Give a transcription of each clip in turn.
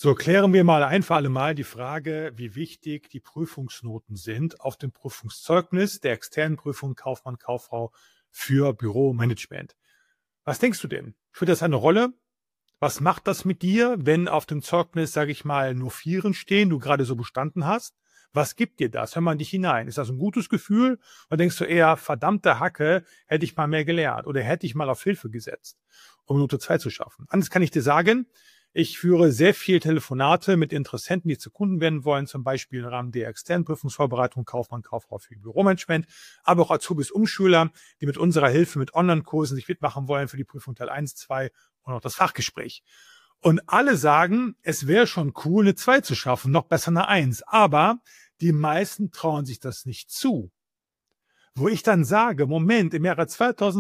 So, klären wir mal ein für alle Mal die Frage, wie wichtig die Prüfungsnoten sind auf dem Prüfungszeugnis der externen Prüfung Kaufmann, Kauffrau für Büromanagement. Was denkst du denn? Spielt das eine Rolle? Was macht das mit dir, wenn auf dem Zeugnis, sage ich mal, nur Vieren stehen, du gerade so bestanden hast? Was gibt dir das? Hör mal in dich hinein. Ist das ein gutes Gefühl? Oder denkst du eher, verdammte Hacke, hätte ich mal mehr gelernt oder hätte ich mal auf Hilfe gesetzt, um Note 2 zu schaffen? Anders kann ich dir sagen, ich führe sehr viel Telefonate mit Interessenten, die zu Kunden werden wollen, zum Beispiel im Rahmen der externen Prüfungsvorbereitung, Kaufmann, Kauffrau für Büromanagement, aber auch Azubis, Umschüler, die mit unserer Hilfe mit Online-Kursen sich mitmachen wollen für die Prüfung Teil 1, 2 und auch das Fachgespräch. Und alle sagen, es wäre schon cool, eine 2 zu schaffen, noch besser eine 1. Aber die meisten trauen sich das nicht zu. Wo ich dann sage, Moment, im Jahre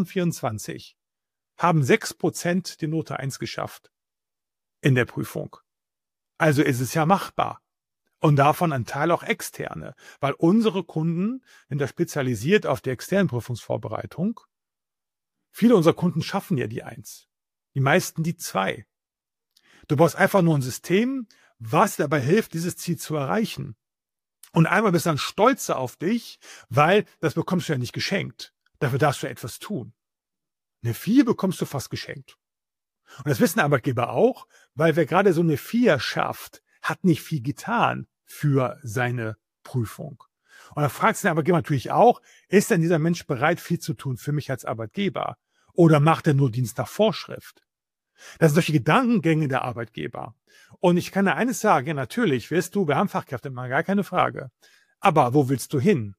2024 haben 6% die Note 1 geschafft in der Prüfung. Also ist es ja machbar. Und davon ein Teil auch externe, weil unsere Kunden sind da spezialisiert auf die externen Prüfungsvorbereitung. Viele unserer Kunden schaffen ja die 1. Die meisten die 2. Du brauchst einfach nur ein System, was dabei hilft, dieses Ziel zu erreichen. Und einmal bist du dann stolzer auf dich, weil das bekommst du ja nicht geschenkt. Dafür darfst du etwas tun. Eine 4 bekommst du fast geschenkt. Und das wissen Arbeitgeber auch, weil wer gerade so eine 4 schafft, hat nicht viel getan für seine Prüfung. Und da fragt sich der Arbeitgeber natürlich auch, ist denn dieser Mensch bereit, viel zu tun für mich als Arbeitgeber? Oder macht er nur Dienst nach Vorschrift? Das sind solche Gedankengänge der Arbeitgeber. Und ich kann dir eines sagen, ja, natürlich, wirst du, wir haben Fachkräftemangel, gar keine Frage. Aber wo willst du hin?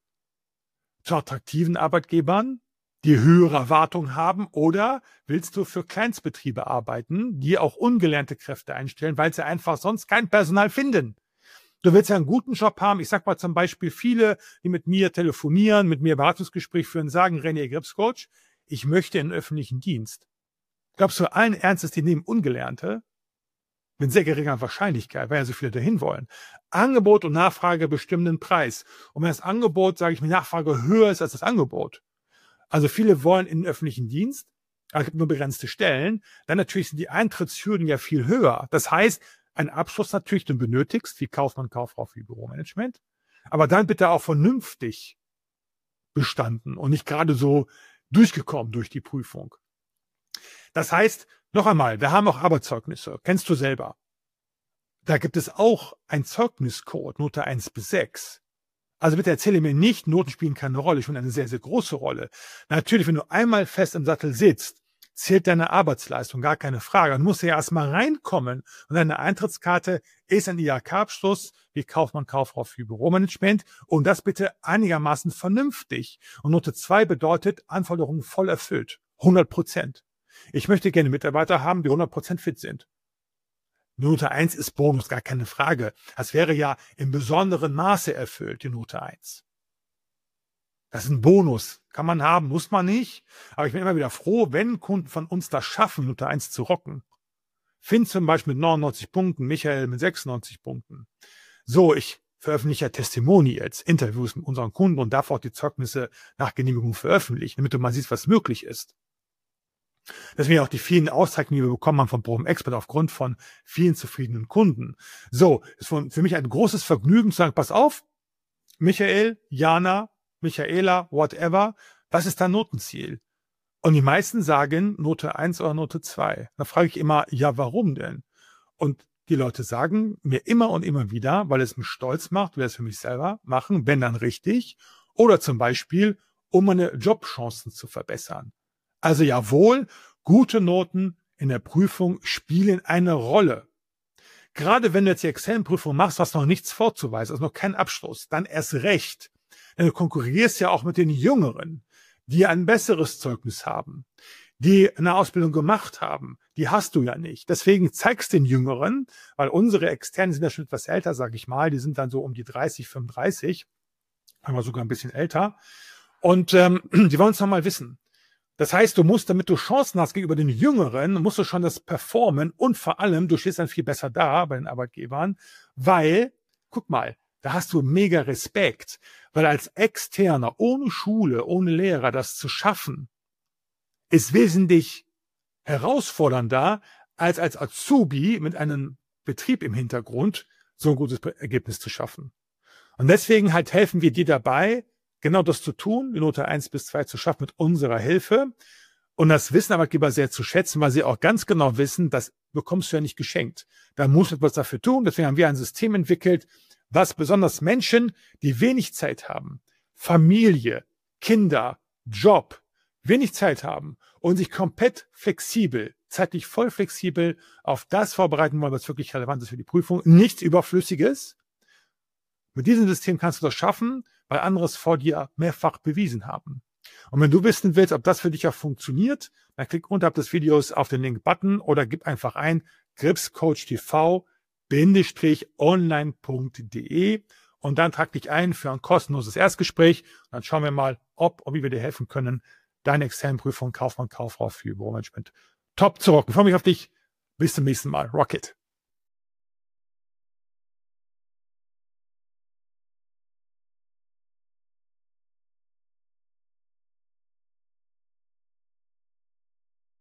Zu attraktiven Arbeitgebern, die höhere Erwartungen haben, oder willst du für Kleinstbetriebe arbeiten, die auch ungelernte Kräfte einstellen, weil sie einfach sonst kein Personal finden? Du willst ja einen guten Job haben. Ich sag mal zum Beispiel viele, die mit mir telefonieren, mit mir Beratungsgespräch führen, sagen, René Gripscoach, ich möchte in den öffentlichen Dienst. Glaubst du allen Ernstes, die nehmen Ungelernte? Mit sehr geringer Wahrscheinlichkeit, weil ja so viele dahin wollen. Angebot und Nachfrage bestimmen den Preis. Und wenn das Angebot, sage ich mir, Nachfrage höher ist als das Angebot, also viele wollen in den öffentlichen Dienst, aber es gibt nur begrenzte Stellen, dann natürlich sind die Eintrittshürden ja viel höher. Das heißt, einen Abschluss natürlich, den benötigst, wie Kaufmann, Kauffrau für Büromanagement, aber dann bitte auch vernünftig bestanden und nicht gerade so durchgekommen durch die Prüfung. Das heißt, noch einmal, wir haben auch Arbeitszeugnisse, kennst du selber. Da gibt es auch ein Zeugniscode, Note 1 bis 6. Also bitte erzähle mir nicht, Noten spielen keine Rolle, spielen eine sehr, sehr große Rolle. Natürlich, wenn du einmal fest im Sattel sitzt, zählt deine Arbeitsleistung, gar keine Frage. Du musst ja erstmal reinkommen und deine Eintrittskarte ist ein IHK-Abschluss wie Kaufmann, Kauffrau für Büromanagement und das bitte einigermaßen vernünftig. Und Note 2 bedeutet Anforderungen voll erfüllt, 100%. Ich möchte gerne Mitarbeiter haben, die 100% fit sind. Note 1 ist Bonus, gar keine Frage. Das wäre ja im besonderen Maße erfüllt, die Note 1. Das ist ein Bonus. Kann man haben, muss man nicht. Aber ich bin immer wieder froh, wenn Kunden von uns das schaffen, Note 1 zu rocken. Finn zum Beispiel mit 99 Punkten, Michael mit 96 Punkten. So, ich veröffentliche Testimonials, Interviews mit unseren Kunden und darf auch die Zeugnisse nach Genehmigung veröffentlichen, damit du mal siehst, was möglich ist. Deswegen auch die vielen Auszeichnungen, die wir bekommen haben von Proben Expert aufgrund von vielen zufriedenen Kunden. So, ist für mich ein großes Vergnügen zu sagen, pass auf, Michael, Jana, Michaela, whatever, was ist dein Notenziel? Und die meisten sagen Note 1 oder Note 2. Da frage ich immer, ja, warum denn? Und die Leute sagen mir immer und immer wieder, weil es mich stolz macht, will es für mich selber machen, wenn dann richtig, oder zum Beispiel, um meine Jobchancen zu verbessern. Also jawohl, gute Noten in der Prüfung spielen eine Rolle. Gerade wenn du jetzt die Examprüfung machst, hast du noch nichts vorzuweisen, also noch keinen Abschluss, dann erst recht. Denn du konkurrierst ja auch mit den Jüngeren, die ein besseres Zeugnis haben, die eine Ausbildung gemacht haben. Die hast du ja nicht. Deswegen zeigst den Jüngeren, weil unsere Externen sind ja schon etwas älter, sage ich mal, die sind dann so um die 30, 35, manchmal sogar ein bisschen älter. Und die wollen es nochmal wissen. Das heißt, du musst, damit du Chancen hast gegenüber den Jüngeren, musst du schon das performen und vor allem, du stehst dann viel besser da bei den Arbeitgebern, weil, guck mal, da hast du mega Respekt, weil als Externer, ohne Schule, ohne Lehrer, das zu schaffen, ist wesentlich herausfordernder, als Azubi mit einem Betrieb im Hintergrund, so ein gutes Ergebnis zu schaffen. Und deswegen halt helfen wir dir dabei, genau das zu tun, die Note 1 bis 2 zu schaffen mit unserer Hilfe. Und das wissen Arbeitgeber sehr zu schätzen, weil sie auch ganz genau wissen, das bekommst du ja nicht geschenkt. Da musst du etwas dafür tun. Deswegen haben wir ein System entwickelt, was besonders Menschen, die wenig Zeit haben, Familie, Kinder, Job, wenig Zeit haben und sich komplett flexibel, zeitlich voll flexibel auf das vorbereiten wollen, was wirklich relevant ist für die Prüfung, nichts Überflüssiges. Mit diesem System kannst du das schaffen, weil andere es vor dir mehrfach bewiesen haben. Und wenn du wissen willst, ob das für dich auch funktioniert, dann klick unterhalb des Videos auf den Link-Button oder gib einfach ein gripscoachtv-online.de und dann trag dich ein für ein kostenloses Erstgespräch. Dann schauen wir mal, ob und wie wir dir helfen können, deine externen Prüfungen Kaufmann, Kauffrau für Büromanagement top zu rocken. Ich freue mich auf dich. Bis zum nächsten Mal. Rocket!